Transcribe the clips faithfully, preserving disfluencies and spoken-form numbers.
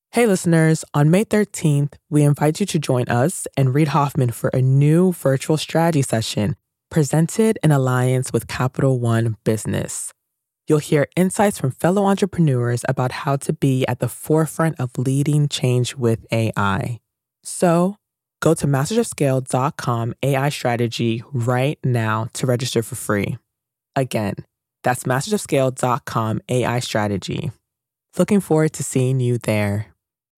Hey listeners, on May thirteenth, we invite you to join us and Reid Hoffman for a new virtual strategy session presented in alliance with Capital One Business. You'll hear insights from fellow entrepreneurs about how to be at the forefront of leading change with A I. So, go to masters of scale dot com A I strategy right now to register for free. Again, that's masters of scale dot com A I strategy. Looking forward to seeing you there.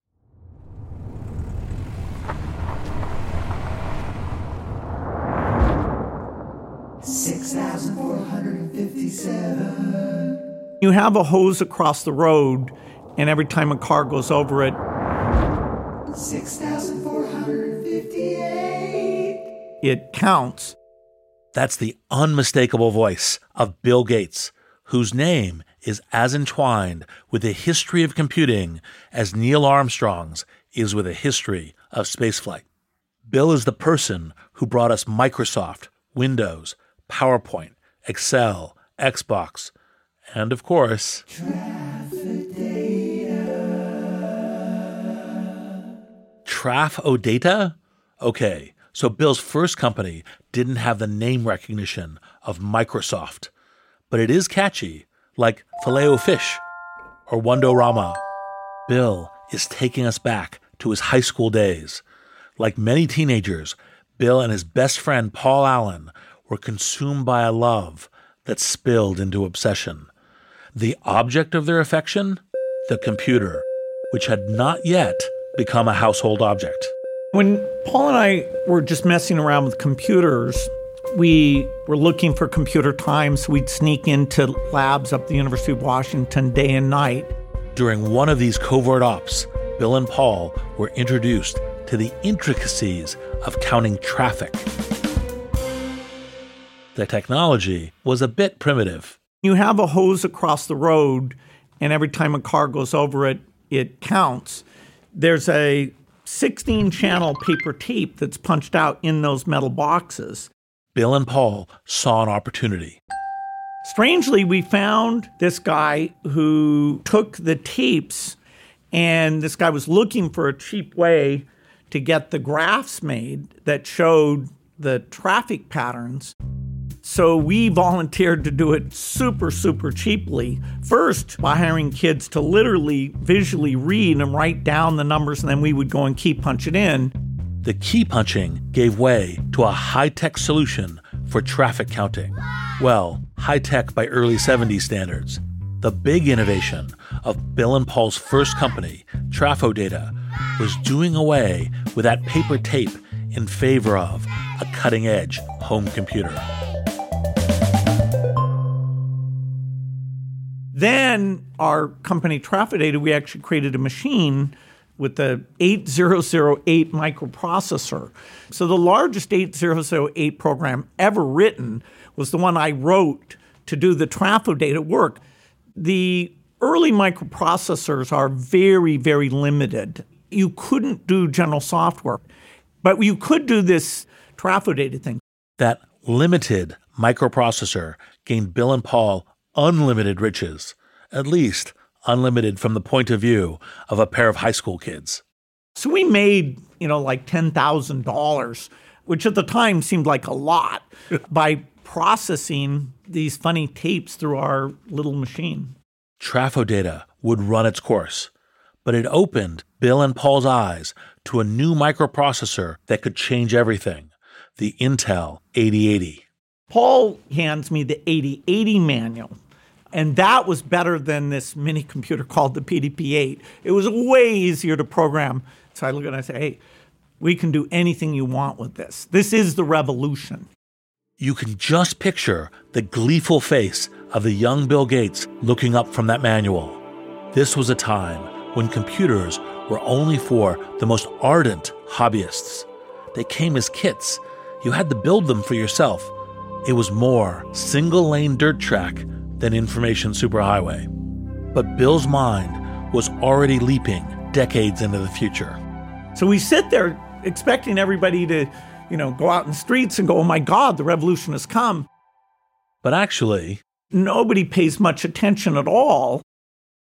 six thousand four hundred fifty-seven. You have a hose across the road, and every time a car goes over it, six thousand four hundred fifty-eight. It counts. That's the unmistakable voice of Bill Gates, whose name is as entwined with the history of computing as Neil Armstrong's is with a history of spaceflight. Bill is the person who brought us Microsoft, Windows, PowerPoint, Excel, Xbox, and of course, Traffic data. Traf-O-Data? Okay, so Bill's first company didn't have the name recognition of Microsoft, but it is catchy, like Filet-O-Fish or Wondorama. Bill is taking us back to his high school days. Like many teenagers, Bill and his best friend Paul Allen were consumed by a love that spilled into obsession. The object of their affection? The computer, which had not yet become a household object. When Paul and I were just messing around with computers, we were looking for computer time, so we'd sneak into labs up at the University of Washington day and night. During one of these covert ops, Bill and Paul were introduced to the intricacies of counting traffic. The technology was a bit primitive. You have a hose across the road, and every time a car goes over it, it counts. There's a sixteen-channel paper tape that's punched out in those metal boxes. Bill and Paul saw an opportunity. Strangely, we found this guy who took the tapes, and this guy was looking for a cheap way to get the graphs made that showed the traffic patterns. So we volunteered to do it super, super cheaply. First, by hiring kids to literally visually read and write down the numbers, and then we would go and key punch it in. The key punching gave way to a high-tech solution for traffic counting. Well, high-tech by early seventies standards. The big innovation of Bill and Paul's first company, Traf-O-Data, was doing away with that paper tape in favor of a cutting-edge home computer. Then our company Traf-O-Data, we actually created a machine with the eight thousand eight microprocessor. So the largest eight thousand eight program ever written was the one I wrote to do the Traf-O-Data work. The early microprocessors are very, very limited. You couldn't do general software, but you could do this Traf-O-Data thing. That limited microprocessor gained Bill and Paul unlimited riches, at least unlimited from the point of view of a pair of high school kids. So we made, you know, like ten thousand dollars, which at the time seemed like a lot, by processing these funny tapes through our little machine. Traf-O-Data would run its course, but it opened Bill and Paul's eyes to a new microprocessor that could change everything, the Intel eighty eighty. Paul hands me the eighty eighty manual, and that was better than this mini computer called the P D P eight. It was way easier to program. So I look at it and I say, hey, we can do anything you want with this. This is the revolution. You can just picture the gleeful face of the young Bill Gates looking up from that manual. This was a time when computers were only for the most ardent hobbyists. They came as kits. You had to build them for yourself. It was more single-lane dirt track than information superhighway. But Bill's mind was already leaping decades into the future. So we sit there expecting everybody to, you know, go out in the streets and go, oh my God, the revolution has come. But actually, nobody pays much attention at all.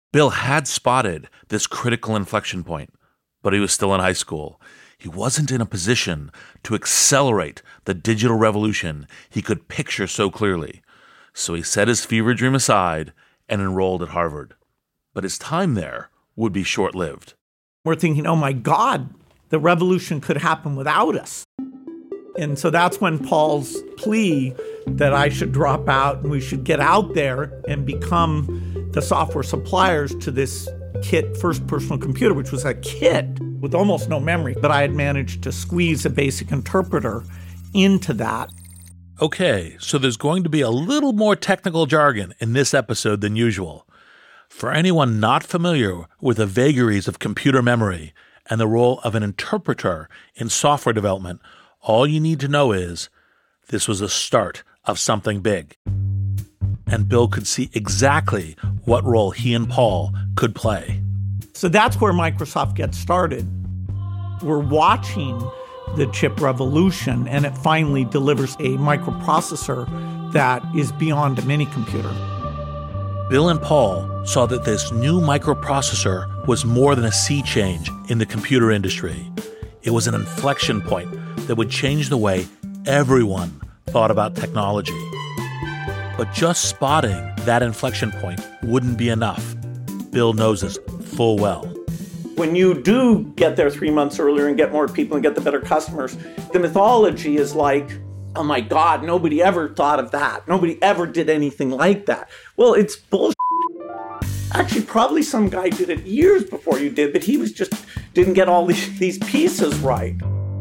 Bill had spotted this critical inflection point, but he was still in high school. He wasn't in a position to accelerate the digital revolution he could picture so clearly. So he set his fever dream aside and enrolled at Harvard. But his time there would be short-lived. We're thinking, oh my God, the revolution could happen without us. And so that's when Paul's plea that I should drop out and we should get out there and become the software suppliers to this kit first personal computer, which was a kit with almost no memory, but I had managed to squeeze a basic interpreter into that. Okay, so there's going to be a little more technical jargon in this episode than usual. For anyone not familiar with the vagaries of computer memory and the role of an interpreter in software development, all you need to know is this was the start of something big. And Bill could see exactly what role he and Paul could play. So that's where Microsoft gets started. We're watching the chip revolution, and it finally delivers a microprocessor that is beyond a mini computer. Bill and Paul saw that this new microprocessor was more than a sea change in the computer industry. It was an inflection point that would change the way everyone thought about technology. But just spotting that inflection point wouldn't be enough. Bill knows this full well. When you do get there three months earlier and get more people and get the better customers, the mythology is like, oh my God, nobody ever thought of that. Nobody ever did anything like that. Well, it's bullshit. Actually, probably some guy did it years before you did, but he was just didn't get all these, these pieces right.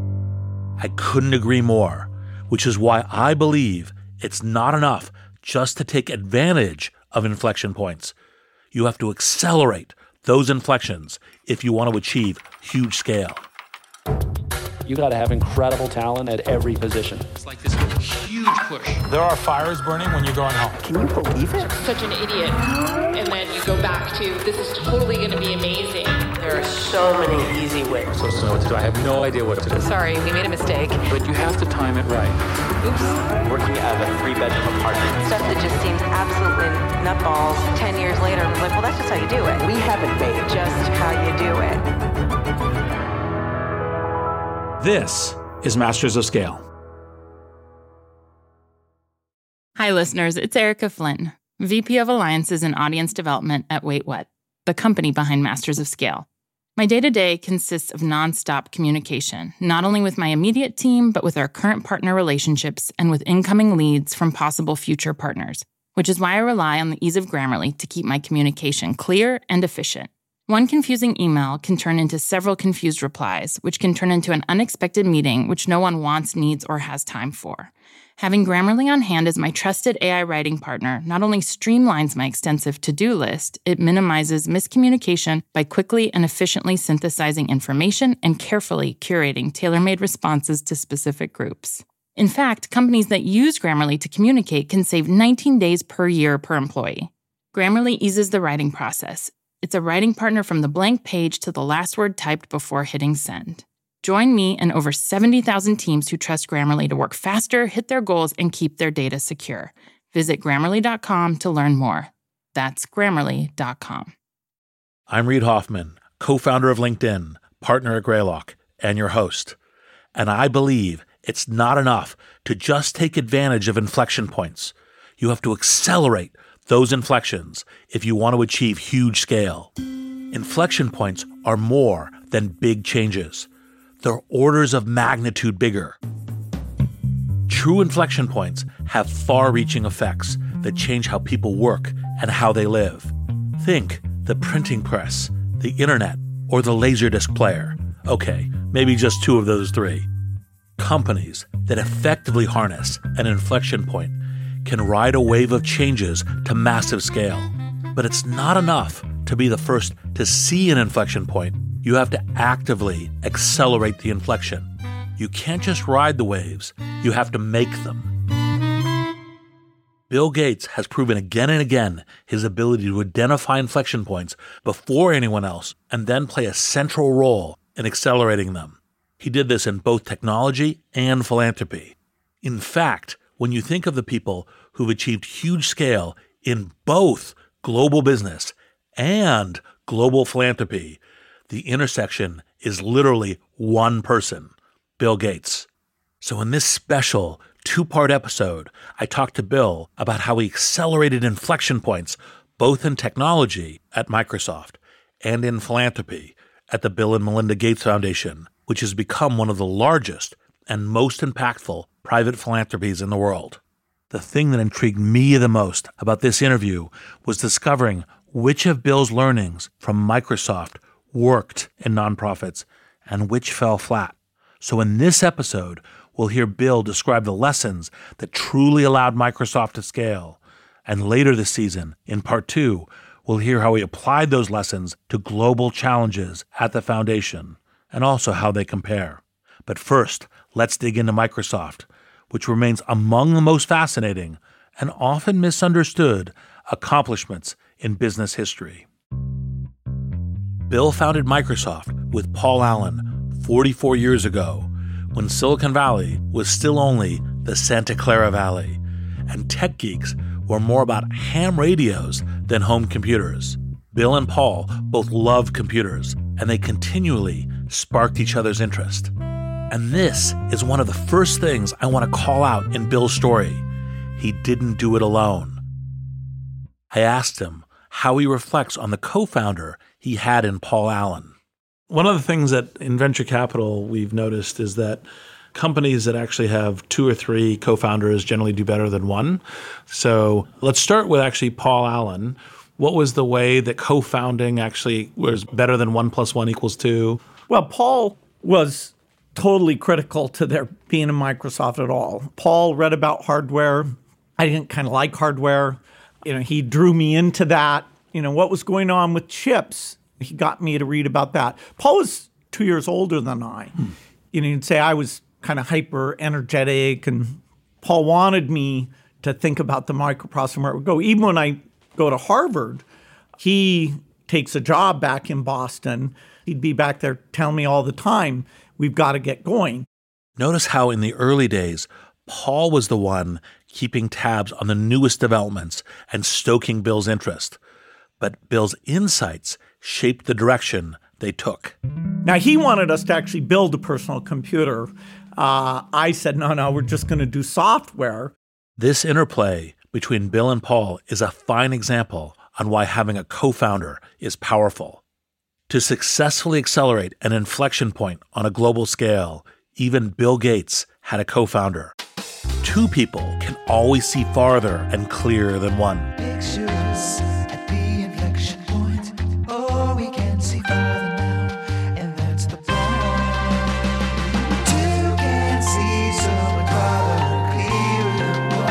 I couldn't agree more, which is why I believe it's not enough just to take advantage of inflection points. You have to accelerate those inflections if you want to achieve huge scale. You got to have incredible talent at every position. It's like this huge push. There are fires burning when you're going home. Can you believe it? Such an idiot. And then you go back to, this is totally going to be amazing. There are so many easy ways. So to know what to do. I have no idea what to do. Sorry, we made a mistake. But you have to time it right. Oops. Working out of a three-bedroom apartment. Stuff that just seems absolutely nutballs. Ten years later, I was like, well, that's just how you do it. We haven't made it. Just how you do it. This is Masters of Scale. Hi, listeners. It's Erica Flynn, V P of Alliances and Audience Development at Wait What, the company behind Masters of Scale. My day-to-day consists of nonstop communication, not only with my immediate team, but with our current partner relationships and with incoming leads from possible future partners, which is why I rely on the ease of Grammarly to keep my communication clear and efficient. One confusing email can turn into several confused replies, which can turn into an unexpected meeting which no one wants, needs, or has time for. Having Grammarly on hand as my trusted A I writing partner not only streamlines my extensive to-do list, it minimizes miscommunication by quickly and efficiently synthesizing information and carefully curating tailor-made responses to specific groups. In fact, companies that use Grammarly to communicate can save nineteen days per year per employee. Grammarly eases the writing process. It's a writing partner from the blank page to the last word typed before hitting send. Join me and over seventy thousand teams who trust Grammarly to work faster, hit their goals, and keep their data secure. Visit Grammarly dot com to learn more. That's Grammarly dot com. I'm Reid Hoffman, co-founder of LinkedIn, partner at Greylock, and your host. And I believe it's not enough to just take advantage of inflection points. You have to accelerate those inflections if you want to achieve huge scale. Inflection points are more than big changes. They're orders of magnitude bigger. True inflection points have far-reaching effects that change how people work and how they live. Think the printing press, the internet, or the Laserdisc player. Okay, maybe just two of those three. Companies that effectively harness an inflection point can ride a wave of changes to massive scale. But it's not enough to be the first to see an inflection point. You have to actively accelerate the inflection. You can't just ride the waves, you have to make them. Bill Gates has proven again and again his ability to identify inflection points before anyone else and then play a central role in accelerating them. He did this in both technology and philanthropy. In fact, when you think of the people who've achieved huge scale in both global business and global philanthropy, the intersection is literally one person, Bill Gates. So in this special two-part episode, I talked to Bill about how he accelerated inflection points both in technology at Microsoft and in philanthropy at the Bill and Melinda Gates Foundation, which has become one of the largest and most impactful private philanthropies in the world. The thing that intrigued me the most about this interview was discovering which of Bill's learnings from Microsoft worked in nonprofits and which fell flat. So in this episode, we'll hear Bill describe the lessons that truly allowed Microsoft to scale. And later this season, in part two, we'll hear how he applied those lessons to global challenges at the foundation and also how they compare. But first, let's dig into Microsoft, which remains among the most fascinating and often misunderstood accomplishments in business history. Bill founded Microsoft with Paul Allen forty-four years ago, when Silicon Valley was still only the Santa Clara Valley, and tech geeks were more about ham radios than home computers. Bill and Paul both loved computers, and they continually sparked each other's interest. And this is one of the first things I want to call out in Bill's story. He didn't do it alone. I asked him how he reflects on the co-founder he had in Paul Allen. One of the things that in venture capital we've noticed is that companies that actually have two or three co-founders generally do better than one. So let's start with actually Paul Allen. What was the way that co-founding actually was better than one plus one equals two? Well, Paul was totally critical to there being a Microsoft at all. Paul read about hardware. I didn't kind of like hardware. You know, he drew me into that. You know, what was going on with chips? He got me to read about that. Paul was two years older than I. Hmm. You know, you'd say I was kind of hyper energetic, and Paul wanted me to think about the microprocessor where it would go. Even when I go to Harvard, he takes a job back in Boston. He'd be back there telling me all the time, we've got to get going. Notice how in the early days, Paul was the one keeping tabs on the newest developments and stoking Bill's interest. But Bill's insights shaped the direction they took. Now, he wanted us to actually build a personal computer. Uh, I said, no, no, we're just going to do software. This interplay between Bill and Paul is a fine example on why having a co-founder is powerful. To successfully accelerate an inflection point on a global scale, even Bill Gates had a co-founder. Two people can always see farther and clearer than one. Pictures at the inflection point. Oh, we can see farther now, and that's the point. Two can see so much farther and clearer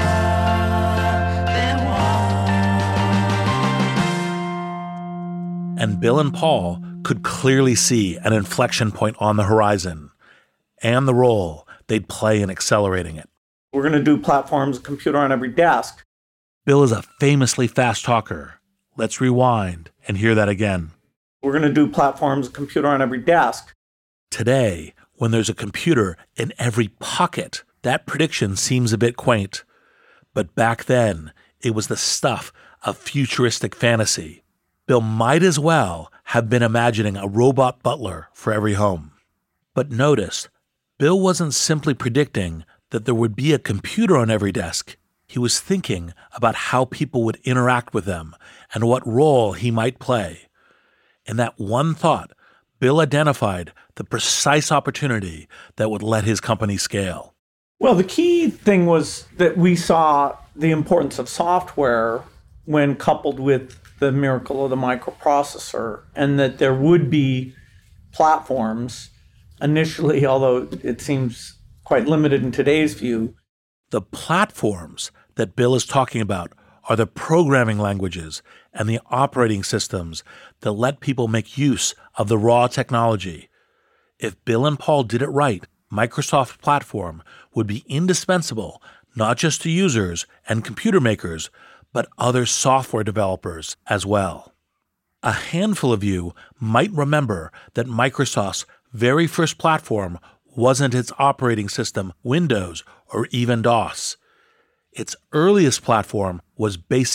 than one. And Bill and Paul could clearly see an inflection point on the horizon and the role they'd play in accelerating it. We're going to do platforms, a computer on every desk. Bill is a famously fast talker. Let's rewind and hear that again. We're going to do platforms, a computer on every desk. Today, when there's a computer in every pocket, that prediction seems a bit quaint. But back then, it was the stuff of futuristic fantasy. Bill might as well have been imagining a robot butler for every home. But notice, Bill wasn't simply predicting that there would be a computer on every desk. He was thinking about how people would interact with them and what role he might play. In that one thought, Bill identified the precise opportunity that would let his company scale. Well, the key thing was that we saw the importance of software when coupled with the miracle of the microprocessor, and that there would be platforms initially, although it seems quite limited in today's view. The platforms that Bill is talking about are the programming languages and the operating systems that let people make use of the raw technology. If Bill and Paul did it right, Microsoft Platform would be indispensable not just to users and computer makers, but other software developers as well. A handful of you might remember that Microsoft's very first platform wasn't its operating system, Windows, or even DOS. Its earliest platform was BASIC,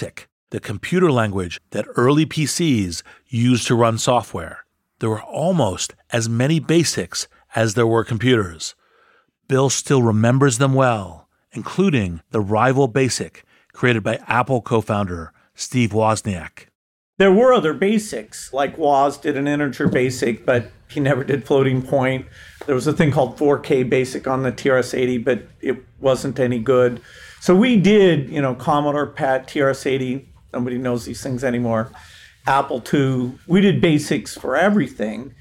the computer language that early P Cs used to run software. There were almost as many BASICs as there were computers. Bill still remembers them well, including the rival BASIC created by Apple co-founder Steve Wozniak. There were other BASICs, like Woz did an integer BASIC, but he never did floating point. There was a thing called four K BASIC on the T R S eighty, but it wasn't any good. So we did, you know, Commodore P A T, T R S eighty, nobody knows these things anymore, Apple two. We did BASICs for everything.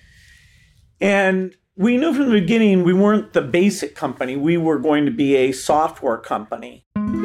And we knew from the beginning we weren't the BASIC company. We were going to be a software company.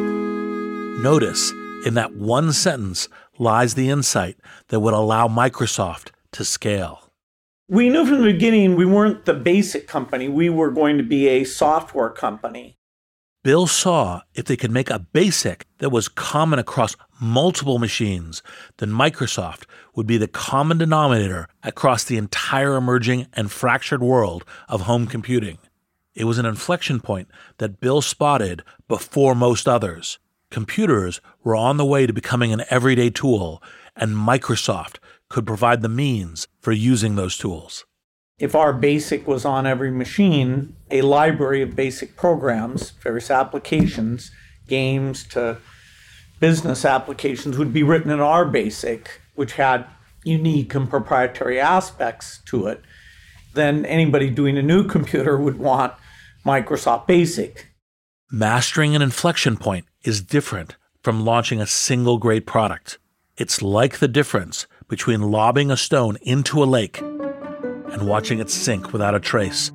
Notice, in that one sentence lies the insight that would allow Microsoft to scale. We knew from the beginning we weren't the BASIC company. We were going to be a software company. Bill saw if they could make a BASIC that was common across multiple machines, then Microsoft would be the common denominator across the entire emerging and fractured world of home computing. It was an inflection point that Bill spotted before most others. Computers were on the way to becoming an everyday tool, and Microsoft could provide the means for using those tools. If our BASIC was on every machine, a library of basic programs, various applications, games to business applications would be written in our BASIC, which had unique and proprietary aspects to it. Then anybody doing a new computer would want Microsoft BASIC. Mastering an inflection point is different from launching a single great product. It's like the difference between lobbing a stone into a lake and watching it sink without a trace,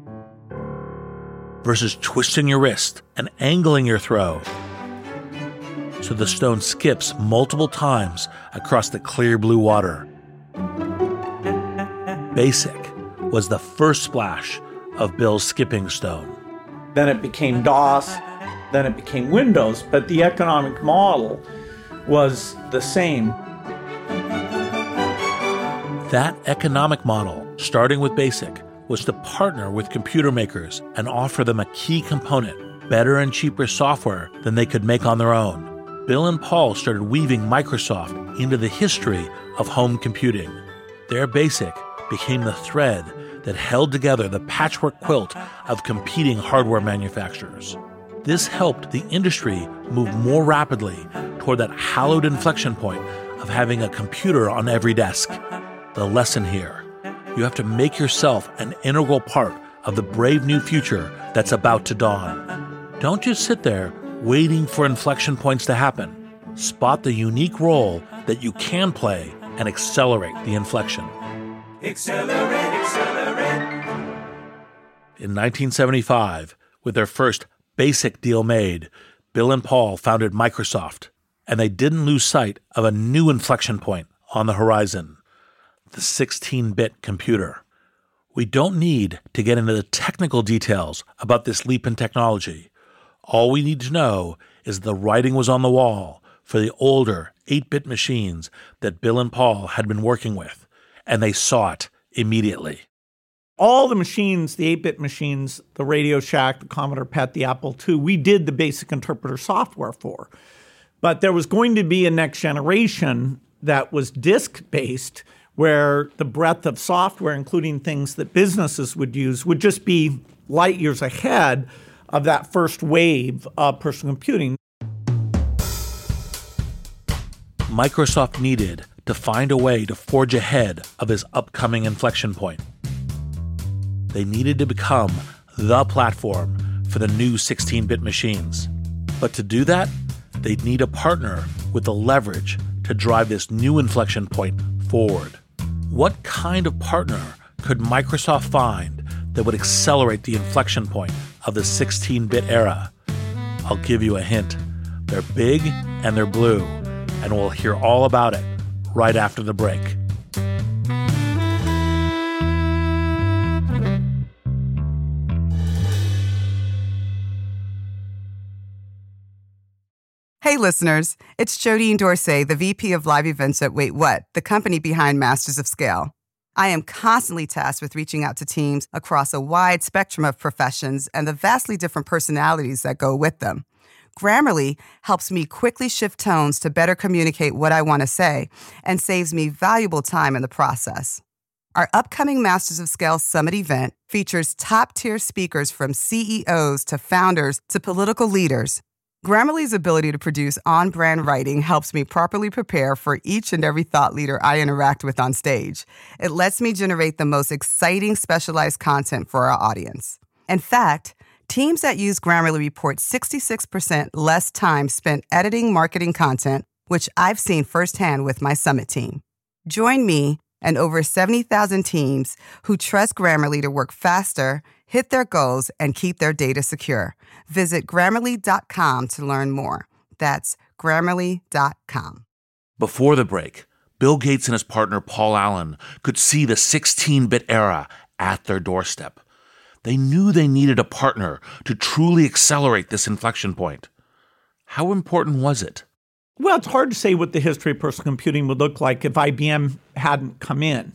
versus twisting your wrist and angling your throw so the stone skips multiple times across the clear blue water. BASIC was the first splash of Bill's skipping stone. Then it became DOS, then it became Windows, but the economic model was the same. That economic model, starting with BASIC, was to partner with computer makers and offer them a key component, better and cheaper software than they could make on their own. Bill and Paul started weaving Microsoft into the history of home computing. Their BASIC became the thread that held together the patchwork quilt of competing hardware manufacturers. This helped the industry move more rapidly toward that hallowed inflection point of having a computer on every desk. The lesson here: you have to make yourself an integral part of the brave new future that's about to dawn. Don't just sit there waiting for inflection points to happen. Spot the unique role that you can play and accelerate the inflection. Accelerate, accelerate. In nineteen seventy-five, with their first BASIC deal made, Bill and Paul founded Microsoft, and they didn't lose sight of a new inflection point on the horizon: the sixteen-bit computer. We don't need to get into the technical details about this leap in technology. All we need to know is the writing was on the wall for the older eight-bit machines that Bill and Paul had been working with, and they saw it immediately. All the machines, the eight-bit machines, the Radio Shack, the Commodore P A T, the Apple two, we did the BASIC interpreter software for. But there was going to be a next generation that was disk-based, where the breadth of software, including things that businesses would use, would just be light years ahead of that first wave of personal computing. Microsoft needed to find a way to forge ahead of his upcoming inflection point. They needed to become the platform for the new sixteen-bit machines. But to do that, they'd need a partner with the leverage to drive this new inflection point forward. What kind of partner could Microsoft find that would accelerate the inflection point of the sixteen-bit era? I'll give you a hint. They're big and they're blue, and we'll hear all about it right after the break. Hey, listeners, it's Jodine Dorsey, the V P of Live Events at Wait What, the company behind Masters of Scale. I am constantly tasked with reaching out to teams across a wide spectrum of professions and the vastly different personalities that go with them. Grammarly helps me quickly shift tones to better communicate what I want to say and saves me valuable time in the process. Our upcoming Masters of Scale Summit event features top-tier speakers from C E Os to founders to political leaders. Grammarly's ability to produce on-brand writing helps me properly prepare for each and every thought leader I interact with on stage. It lets me generate the most exciting specialized content for our audience. In fact, teams that use Grammarly report sixty-six percent less time spent editing marketing content, which I've seen firsthand with my Summit team. Join me and over seventy thousand teams who trust Grammarly to work faster, hit their goals, and keep their data secure. Visit Grammarly dot com to learn more. That's Grammarly dot com. Before the break, Bill Gates and his partner Paul Allen could see the sixteen-bit era at their doorstep. They knew they needed a partner to truly accelerate this inflection point. How important was it? Well, it's hard to say what the history of personal computing would look like if I B M hadn't come in.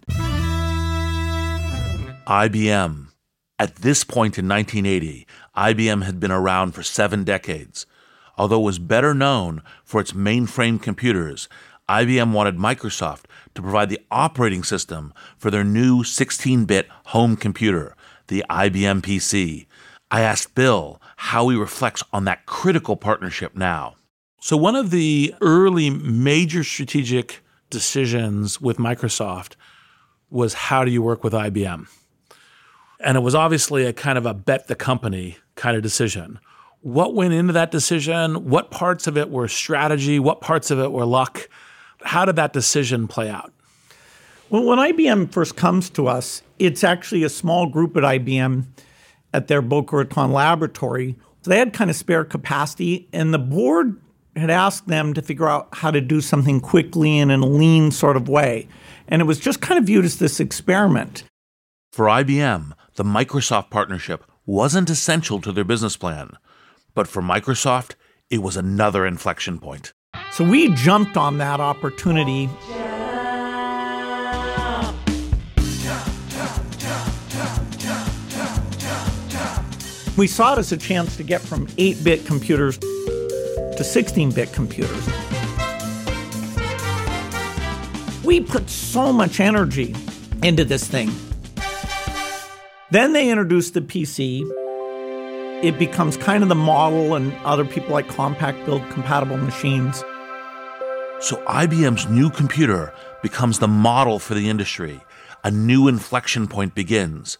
I B M. At this point in nineteen eighty, I B M had been around for seven decades. Although it was better known for its mainframe computers, I B M wanted Microsoft to provide the operating system for their new sixteen-bit home computer, the I B M P C. I asked Bill how he reflects on that critical partnership now. So one of the early major strategic decisions with Microsoft was how do you work with I B M? And it was obviously a kind of a bet the company kind of decision. What went into that decision? What parts of it were strategy? What parts of it were luck? How did that decision play out? Well, when I B M first comes to us, it's actually a small group at I B M at their Boca Raton laboratory. So they had kind of spare capacity, and the board had asked them to figure out how to do something quickly and in a lean sort of way. And it was just kind of viewed as this experiment. For I B M, the Microsoft partnership wasn't essential to their business plan. But for Microsoft, it was another inflection point. So we jumped on that opportunity. We saw it as a chance to get from eight-bit computers to sixteen-bit computers. We put so much energy into this thing. Then they introduced the P C. It becomes kind of the model, and other people like Compaq build compatible machines. So I B M's new computer becomes the model for the industry. A new inflection point begins.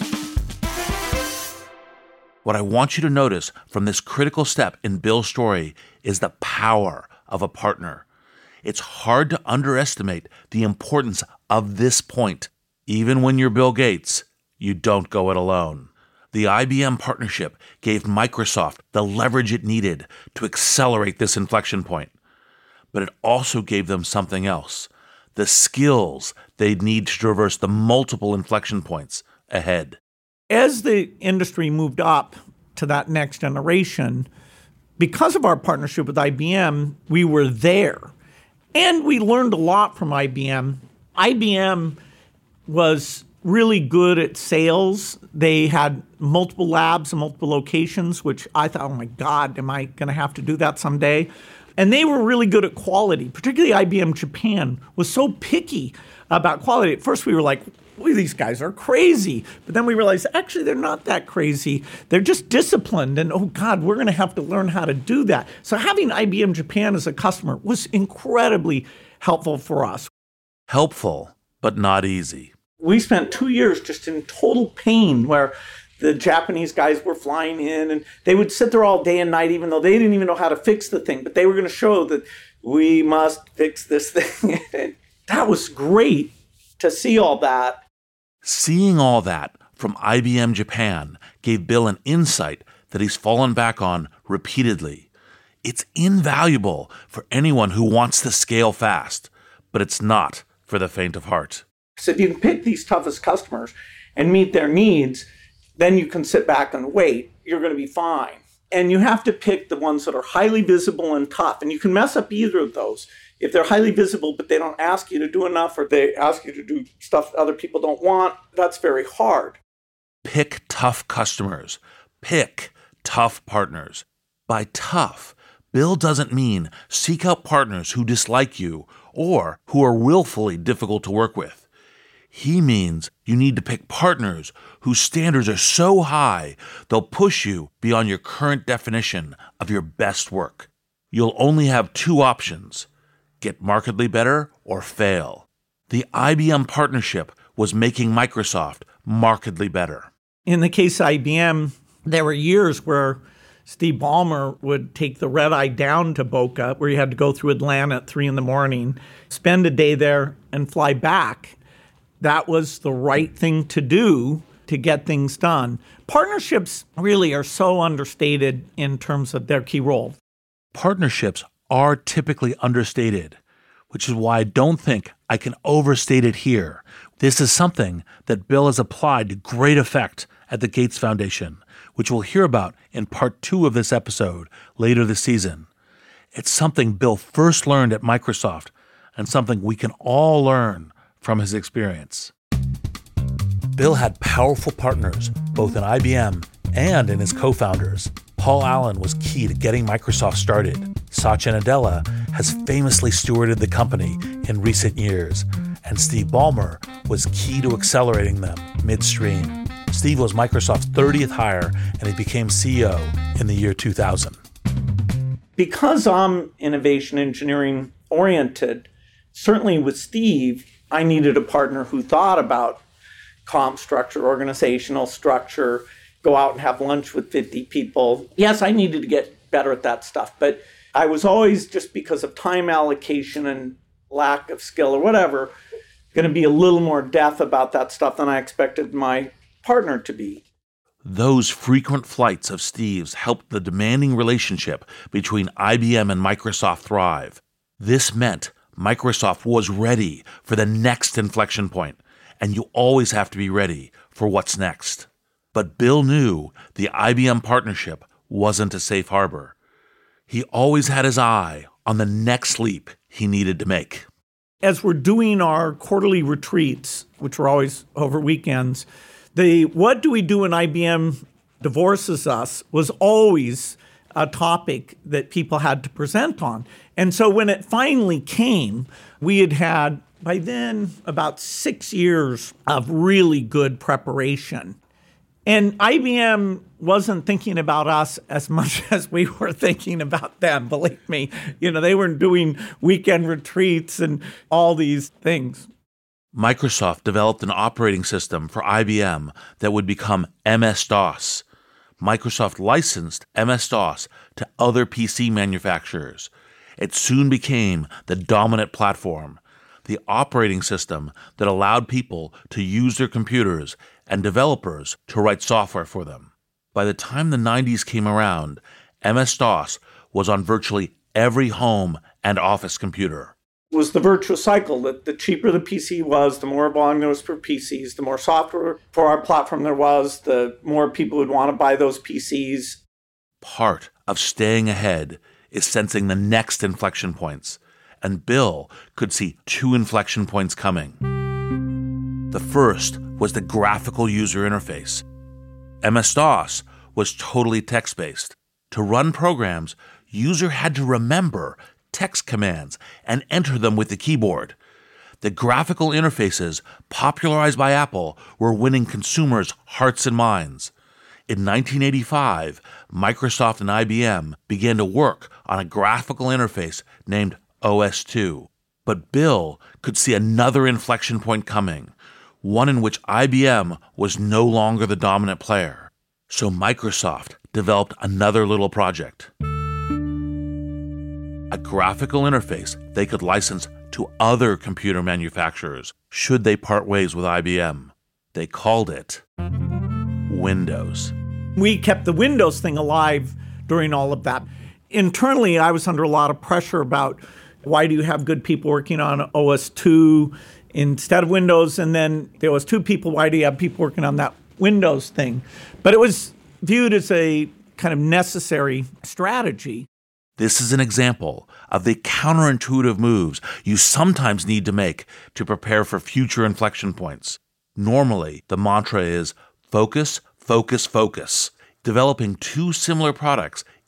What I want you to notice from this critical step in Bill's story is the power of a partner. It's hard to underestimate the importance of this point. Even when you're Bill Gates, you don't go it alone. The I B M partnership gave Microsoft the leverage it needed to accelerate this inflection point. But it also gave them something else, the skills they'd need to traverse the multiple inflection points ahead. As the industry moved up to that next generation, because of our partnership with I B M, we were there. And we learned a lot from I B M. I B M was really good at sales. They had multiple labs and multiple locations, which I thought, oh my God, am I going to have to do that someday? And they were really good at quality, particularly I B M Japan was so picky about quality. At first we were like, well, these guys are crazy. But then we realized, actually, they're not that crazy. They're just disciplined. And, oh, God, we're going to have to learn how to do that. So having I B M Japan as a customer was incredibly helpful for us. Helpful, but not easy. We spent two years just in total pain where the Japanese guys were flying in and they would sit there all day and night, even though they didn't even know how to fix the thing. But they were going to show that we must fix this thing. That was great to see all that. Seeing all that from I B M Japan gave Bill an insight that he's fallen back on repeatedly. It's invaluable for anyone who wants to scale fast, but it's not for the faint of heart. So if you can pick these toughest customers and meet their needs, then you can sit back and wait. You're going to be fine. And you have to pick the ones that are highly visible and tough. And you can mess up either of those. If they're highly visible, but they don't ask you to do enough, or they ask you to do stuff other people don't want, that's very hard. Pick tough customers. Pick tough partners. By tough, Bill doesn't mean seek out partners who dislike you or who are willfully difficult to work with. He means you need to pick partners whose standards are so high they'll push you beyond your current definition of your best work. You'll only have two options: get markedly better or fail. The I B M partnership was making Microsoft markedly better. In the case of I B M, there were years where Steve Ballmer would take the red eye down to Boca, where you had to go through Atlanta at three in the morning, spend a day there, and fly back. That was the right thing to do to get things done. Partnerships really are so understated in terms of their key role. Partnerships are typically understated, which is why I don't think I can overstate it here. This is something that Bill has applied to great effect at the Gates Foundation, which we'll hear about in part two of this episode later this season. It's something Bill first learned at Microsoft and something we can all learn from his experience. Bill had powerful partners, both in I B M and in his co-founders. Paul Allen was key to getting Microsoft started. Satya Nadella has famously stewarded the company in recent years, and Steve Ballmer was key to accelerating them midstream. Steve was Microsoft's thirtieth hire, and he became C E O in the year two thousand. Because I'm innovation engineering oriented, certainly with Steve, I needed a partner who thought about comp structure, organizational structure, go out and have lunch with fifty people. Yes, I needed to get better at that stuff, but I was always, just because of time allocation and lack of skill or whatever, going to be a little more deaf about that stuff than I expected my partner to be. Those frequent flights of Steve's helped the demanding relationship between I B M and Microsoft thrive. This meant Microsoft was ready for the next inflection point, and you always have to be ready for what's next. But Bill knew the I B M partnership wasn't a safe harbor. He always had his eye on the next leap he needed to make. As we're doing our quarterly retreats, which were always over weekends, the what do we do when I B M divorces us was always a topic that people had to present on. And so when it finally came, we had had, by then, about six years of really good preparation. And I B M wasn't thinking about us as much as we were thinking about them, believe me. You know, they were doing weekend retreats and all these things. Microsoft developed an operating system for I B M that would become M S DOS. Microsoft licensed M S DOS to other P C manufacturers. It soon became the dominant platform, the operating system that allowed people to use their computers and developers to write software for them. By the time the nineties came around, M S DOS was on virtually every home and office computer. It was the virtuous cycle that the cheaper the P C was, the more volume there was for P Cs, the more software for our platform there was, the more people would want to buy those P Cs. Part of staying ahead is sensing the next inflection points, and Bill could see two inflection points coming. The first was the graphical user interface. M S DOS was totally text-based. To run programs, user had to remember text commands and enter them with the keyboard. The graphical interfaces popularized by Apple were winning consumers' hearts and minds. In nineteen eighty-five, Microsoft and I B M began to work on a graphical interface named O S two. But Bill could see another inflection point coming, one in which I B M was no longer the dominant player. So Microsoft developed another little project. A graphical interface they could license to other computer manufacturers should they part ways with I B M. They called it Windows. We kept the Windows thing alive during all of that. Internally, I was under a lot of pressure about why do you have good people working on O S two instead of Windows? And then there was two people, why do you have people working on that Windows thing? But it was viewed as a kind of necessary strategy. This is an example of the counterintuitive moves you sometimes need to make to prepare for future inflection points. Normally, the mantra is focus, focus, focus. Developing two similar products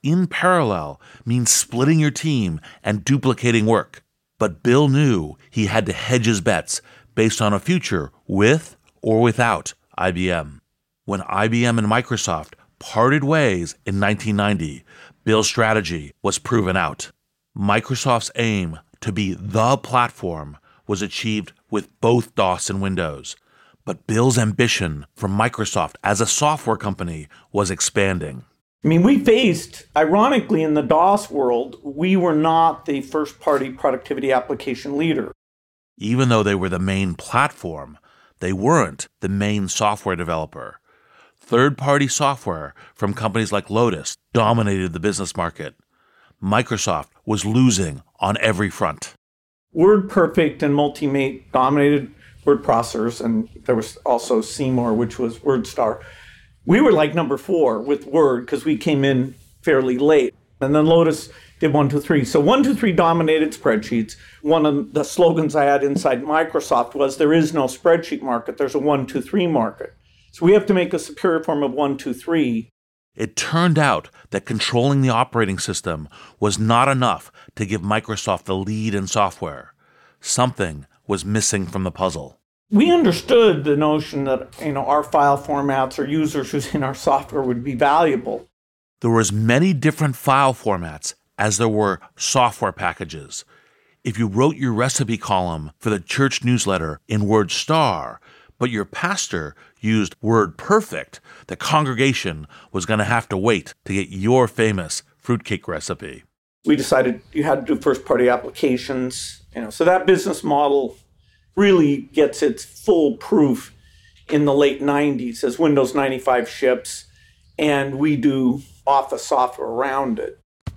in parallel means splitting your team and duplicating work. But Bill knew he had to hedge his bets based on a future with or without I B M. When I B M and Microsoft parted ways in nineteen ninety, Bill's strategy was proven out. Microsoft's aim to be the platform was achieved with both DOS and Windows. But Bill's ambition for Microsoft as a software company was expanding. I mean, we faced, ironically, in the DOS world, we were not the first-party productivity application leader. Even though they were the main platform, they weren't the main software developer. Third-party software from companies like Lotus dominated the business market. Microsoft was losing on every front. WordPerfect and Multimate dominated word processors, and there was also Seymour, which was WordStar. We were like number four with Word because we came in fairly late. And then Lotus did one, two, three. So one, two, three dominated spreadsheets. One of the slogans I had inside Microsoft was there is no spreadsheet market. There's a one, two, three market. So we have to make a superior form of one, two, three. It turned out that controlling the operating system was not enough to give Microsoft the lead in software. Something was missing from the puzzle. We understood the notion that, you know, our file formats or users using our software would be valuable. There were as many different file formats as there were software packages. If you wrote your recipe column for the church newsletter in WordStar, but your pastor used WordPerfect, the congregation was going to have to wait to get your famous fruitcake recipe. We decided you had to do first-party applications. You know, so that business model really gets its full proof in the late nineties as Windows ninety-five ships, and we do Office software around it.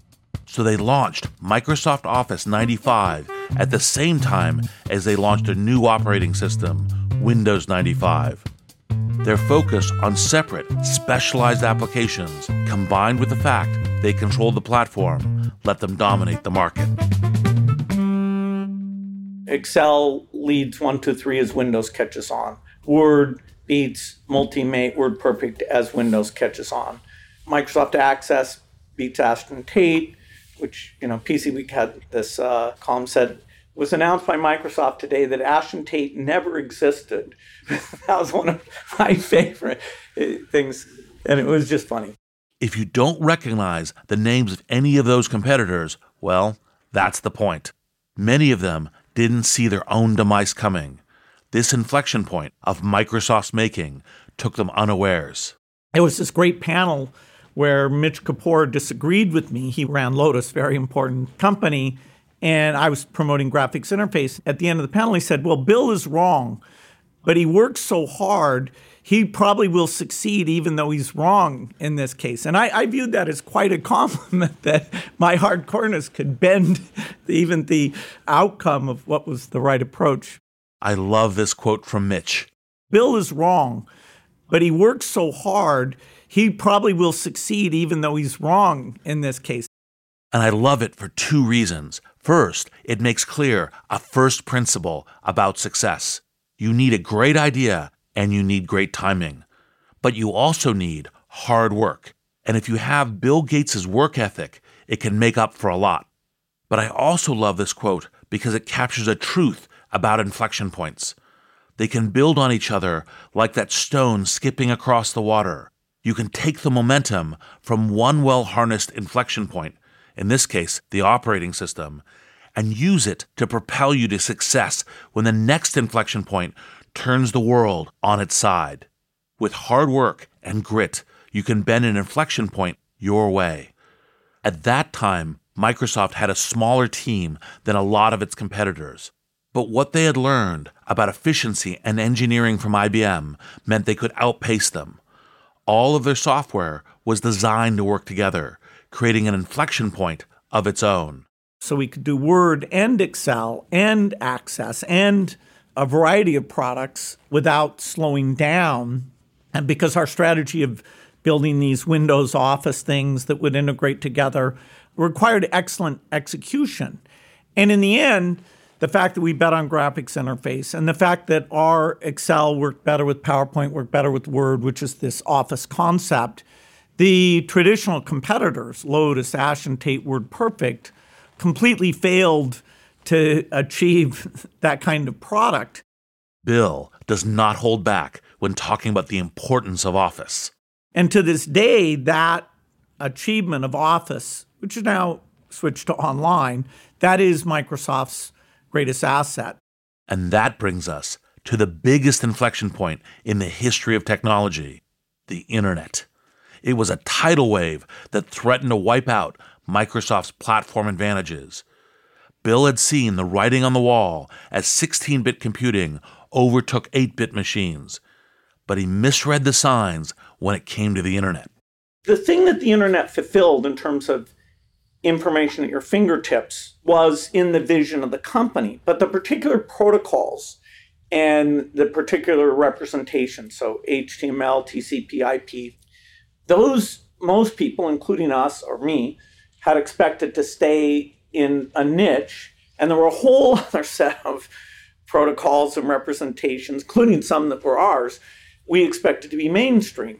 So they launched Microsoft Office ninety-five at the same time as they launched a new operating system, Windows ninety-five. Their focus on separate, specialized applications, combined with the fact they controlled the platform, let them dominate the market. Excel leads one, two, three as Windows catches on. Word beats Multimate, WordPerfect as Windows catches on. Microsoft Access beats Ashton Tate, which, you know, P C Week had this uh, column said, it was announced by Microsoft today that Ashton Tate never existed. That was one of my favorite things, and it was just funny. If you don't recognize the names of any of those competitors, well, that's the point. Many of them didn't see their own demise coming. This inflection point of Microsoft's making took them unawares. It was this great panel where Mitch Kapoor disagreed with me. He ran Lotus, very important company, and I was promoting graphics interface. At the end of the panel, he said, well, Bill is wrong, but he works so hard, he probably will succeed even though he's wrong in this case. And I, I viewed that as quite a compliment that my hardcoreness could bend even the outcome of what was the right approach. I love this quote from Mitch. Bill is wrong, but he works so hard, he probably will succeed even though he's wrong in this case. And I love it for two reasons. First, it makes clear a first principle about success. You need a great idea and you need great timing. But you also need hard work. And if you have Bill Gates' work ethic, it can make up for a lot. But I also love this quote because it captures a truth about inflection points. They can build on each other like that stone skipping across the water. You can take the momentum from one well-harnessed inflection point, in this case, the operating system, and use it to propel you to success when the next inflection point turns the world on its side. With hard work and grit, you can bend an inflection point your way. At that time, Microsoft had a smaller team than a lot of its competitors. But what they had learned about efficiency and engineering from I B M meant they could outpace them. All of their software was designed to work together, creating an inflection point of its own. So we could do Word and Excel and Access and a variety of products without slowing down. And because our strategy of building these Windows Office things that would integrate together required excellent execution. And in the end, the fact that we bet on graphics interface and the fact that our Excel worked better with PowerPoint, worked better with Word, which is this Office concept, The traditional competitors, Lotus, Ashentate, WordPerfect, completely failed to achieve that kind of product. Bill does not hold back when talking about the importance of Office. And to this day, that achievement of Office, which is now switched to online, that is Microsoft's greatest asset. And that brings us to the biggest inflection point in the history of technology, the Internet. It was a tidal wave that threatened to wipe out Microsoft's platform advantages. Bill had seen the writing on the wall as sixteen-bit computing overtook eight-bit machines, but he misread the signs when it came to the Internet. The thing that the Internet fulfilled in terms of information at your fingertips was in the vision of the company, but the particular protocols and the particular representation, so H T M L, T C P, I P, those most people, including us or me, had expected to stay in a niche, and there were a whole other set of protocols and representations, including some that were ours, we expected to be mainstream.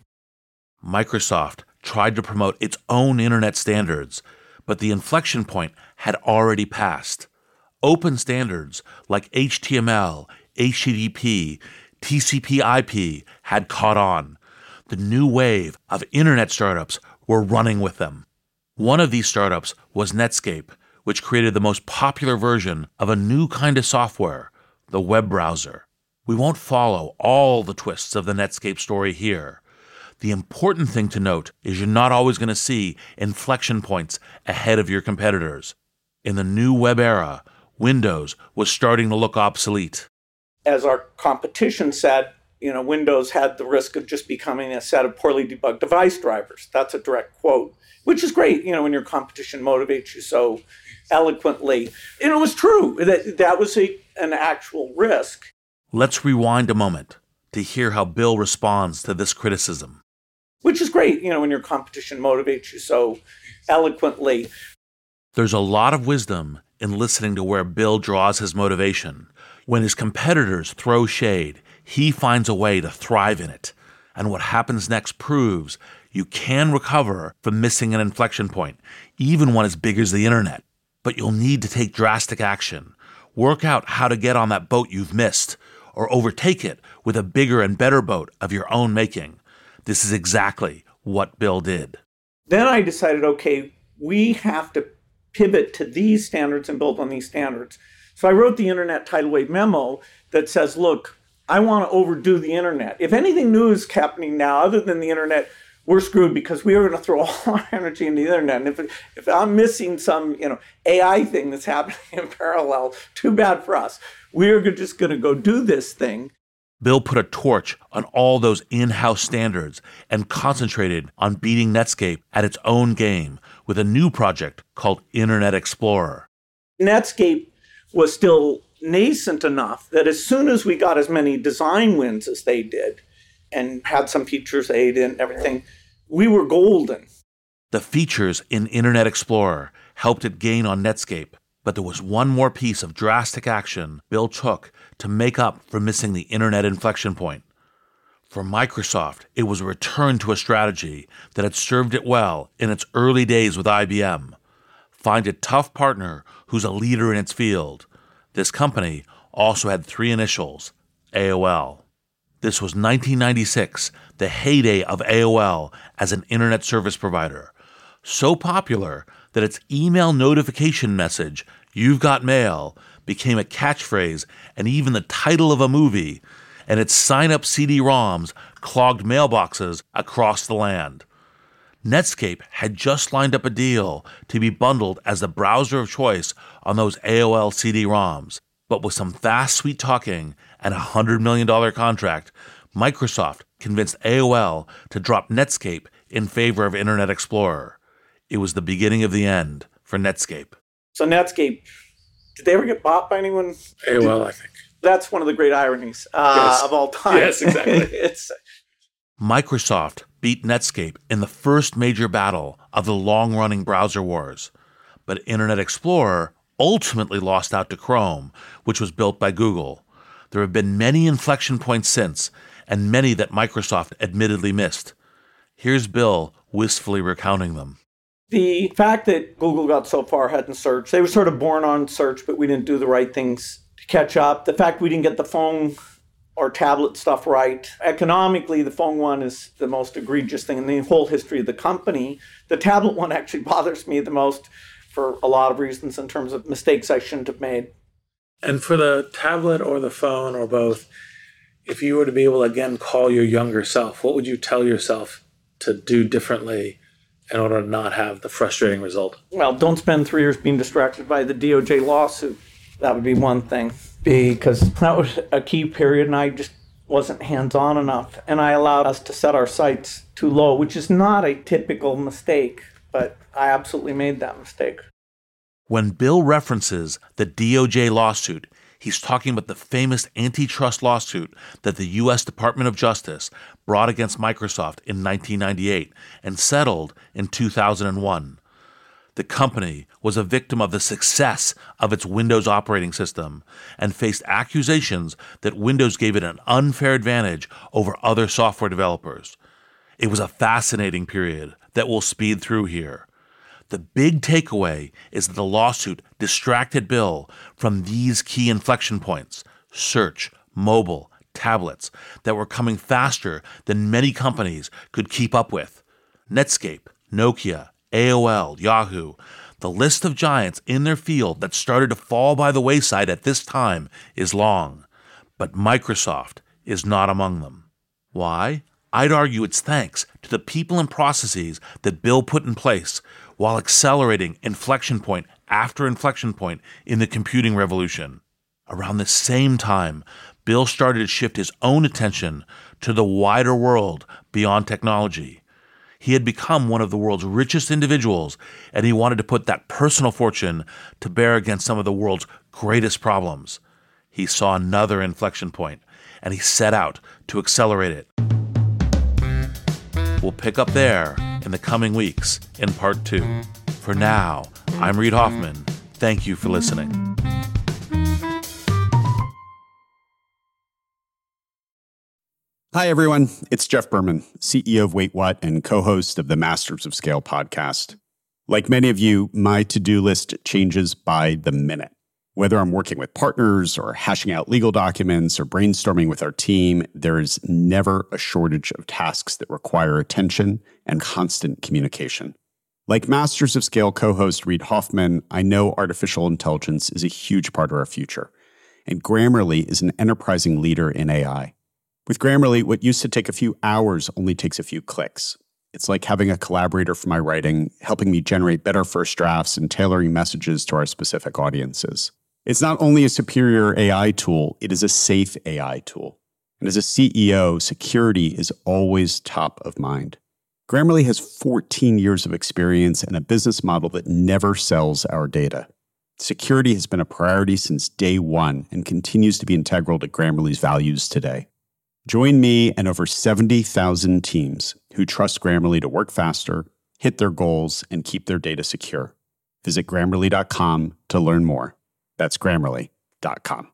Microsoft tried to promote its own Internet standards, but the inflection point had already passed. Open standards like H T M L, H T T P, T C P I P had caught on. The new wave of Internet startups were running with them. One of these startups was Netscape, which created the most popular version of a new kind of software, the web browser. We won't follow all the twists of the Netscape story here. The important thing to note is you're not always going to see inflection points ahead of your competitors. In the new web era, Windows was starting to look obsolete. As our competition said, you know, Windows had the risk of just becoming a set of poorly debugged device drivers. That's a direct quote, which is great, you know, when your competition motivates you so eloquently. And it was true. That, that was a, an actual risk. Let's rewind a moment to hear how Bill responds to this criticism. Which is great, you know, when your competition motivates you so eloquently. There's a lot of wisdom in listening to where Bill draws his motivation. When his competitors throw shade, he finds a way to thrive in it. And what happens next proves you can recover from missing an inflection point, even one as big as the Internet. But you'll need to take drastic action. Work out how to get on that boat you've missed, or overtake it with a bigger and better boat of your own making. This is exactly what Bill did. Then I decided, okay, we have to pivot to these standards and build on these standards. So I wrote the Internet Tidal Wave memo that says, look, I want to overdo the Internet. If anything new is happening now other than the Internet, we're screwed because we are going to throw all our energy into the Internet. And if, if I'm missing some, you know, A I thing that's happening in parallel, too bad for us. We're just going to go do this thing. Bill put a torch on all those in-house standards and concentrated on beating Netscape at its own game with a new project called Internet Explorer. Netscape was still nascent enough that as soon as we got as many design wins as they did and had some features aid and everything, we were golden. The features in Internet Explorer helped it gain on Netscape, but there was one more piece of drastic action Bill took to make up for missing the Internet inflection point. For Microsoft, it was a return to a strategy that had served it well in its early days with I B M. Find a tough partner who's a leader in its field. This company also had three initials, A O L. This was nineteen ninety-six, the heyday of A O L as an internet service provider. So popular that its email notification message, "You've got mail," became a catchphrase and even the title of a movie, and its sign-up C D ROMs clogged mailboxes across the land. Netscape had just lined up a deal to be bundled as the browser of choice on those A O L C D ROMs, but with some fast, sweet talking and a one hundred million dollars contract, Microsoft convinced A O L to drop Netscape in favor of Internet Explorer. It was the beginning of the end for Netscape. So Netscape, did they ever get bought by anyone? A O L, I think. That's one of the great ironies uh, yes. of all time. Yes, exactly. it's... Microsoft beat Netscape in the first major battle of the long-running browser wars, but Internet Explorer ultimately lost out to Chrome, which was built by Google. There have been many inflection points since, and many that Microsoft admittedly missed. Here's Bill wistfully recounting them. The fact that Google got so far ahead in search, they were sort of born on search, but we didn't do the right things to catch up. The fact we didn't get the phone or tablet stuff right. Economically, the phone one is the most egregious thing in the whole history of the company. The tablet one actually bothers me the most for a lot of reasons in terms of mistakes I shouldn't have made. And for the tablet or the phone or both, if you were to be able to again call your younger self, what would you tell yourself to do differently in order to not have the frustrating result? Well, don't spend three years being distracted by the D O J lawsuit. That would be one thing. Because that was a key period and I just wasn't hands-on enough. And I allowed us to set our sights too low, which is not a typical mistake, but I absolutely made that mistake. When Bill references the D O J lawsuit, he's talking about the famous antitrust lawsuit that the U S Department of Justice brought against Microsoft in nineteen ninety-eight and settled in two thousand one. The company was a victim of the success of its Windows operating system and faced accusations that Windows gave it an unfair advantage over other software developers. It was a fascinating period that we'll speed through here. The big takeaway is that the lawsuit distracted Bill from these key inflection points: search, mobile, tablets, that were coming faster than many companies could keep up with. Netscape, Nokia, A O L, Yahoo, the list of giants in their field that started to fall by the wayside at this time is long, but Microsoft is not among them. Why? I'd argue it's thanks to the people and processes that Bill put in place while accelerating inflection point after inflection point in the computing revolution. Around the same time, Bill started to shift his own attention to the wider world beyond technology. He had become one of the world's richest individuals, and he wanted to put that personal fortune to bear against some of the world's greatest problems. He saw another inflection point, and he set out to accelerate it. We'll pick up there in the coming weeks in part two. For now, I'm Reid Hoffman. Thank you for listening. Hi, everyone. It's Jeff Berman, C E O of Wait What and co-host of the Masters of Scale podcast. Like many of you, my to-do list changes by the minute. Whether I'm working with partners or hashing out legal documents or brainstorming with our team, there is never a shortage of tasks that require attention and constant communication. Like Masters of Scale co-host Reid Hoffman, I know artificial intelligence is a huge part of our future, and Grammarly is an enterprising leader in A I. With Grammarly, what used to take a few hours only takes a few clicks. It's like having a collaborator for my writing, helping me generate better first drafts and tailoring messages to our specific audiences. It's not only a superior A I tool, it is a safe A I tool. And as a C E O, security is always top of mind. Grammarly has fourteen years of experience and a business model that never sells our data. Security has been a priority since day one and continues to be integral to Grammarly's values today. Join me and over seventy thousand teams who trust Grammarly to work faster, hit their goals, and keep their data secure. Visit Grammarly dot com to learn more. That's Grammarly dot com.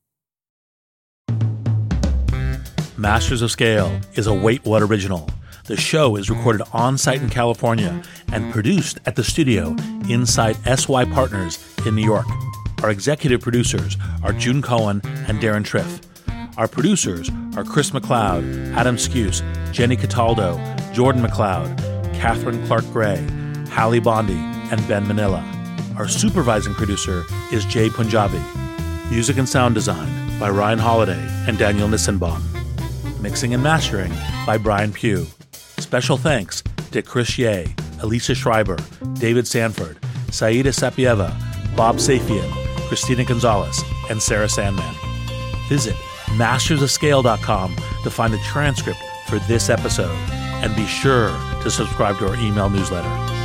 Masters of Scale is a Wait What original. The show is recorded on-site in California and produced at the studio inside S Y Partners in New York. Our executive producers are June Cohen and Darren Triff. Our producers are Chris McLeod, Adam Skuse, Jenny Cataldo, Jordan McLeod, Catherine Clark-Gray, Hallie Bondi, and Ben Manila. Our supervising producer is Jay Punjabi. Music and sound design by Ryan Holiday and Daniel Nissenbaum. Mixing and mastering by Brian Pugh. Special thanks to Chris Ye, Elisa Schreiber, David Sanford, Saida Sapieva, Bob Safian, Christina Gonzalez, and Sarah Sandman. Visit masters of scale dot com to find the transcript for this episode, and be sure to subscribe to our email newsletter.